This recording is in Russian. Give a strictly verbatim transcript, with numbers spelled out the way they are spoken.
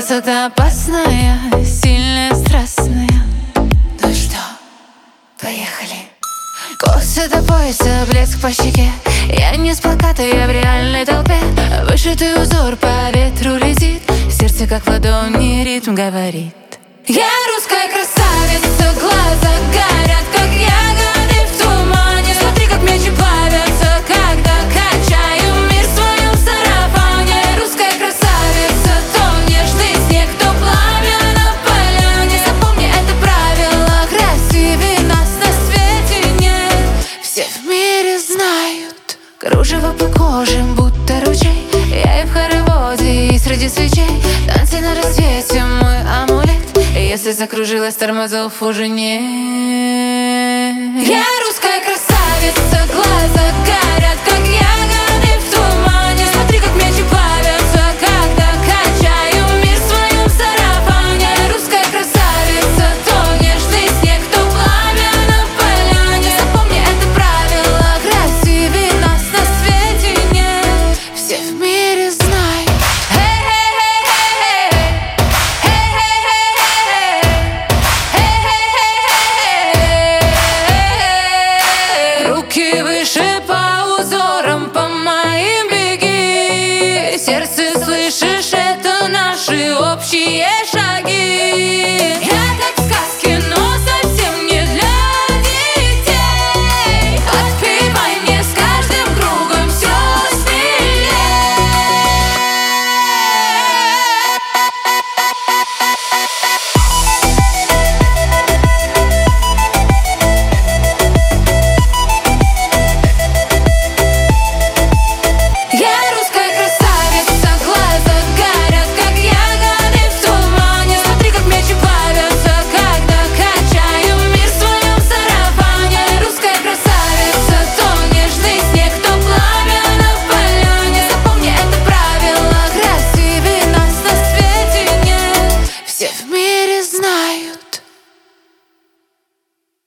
красота опасная, сильная, страстная. Ну что, поехали. Косы до пояса, блеск по щеке. Я не с плаката, я в реальной толпе. Вышитый узор по ветру летит. Сердце как в ладони ритм говорит. Я русская красавица, глаза горят, как ягоды в тумане. Смотри, как мячи плавятся, когда качаю мир в своем сарафане. Русская красавица, то нежный снег, то пламя на поляне. Запомни это правило, красивее нас на свете нет. Все в мире знают, кружево по коже, будто ручей. Я и в хороводе, и среди свечей. Танцы на рассвете, мой амулет. Если закружилась, тормозов уже нет. Я русская красавица, глаз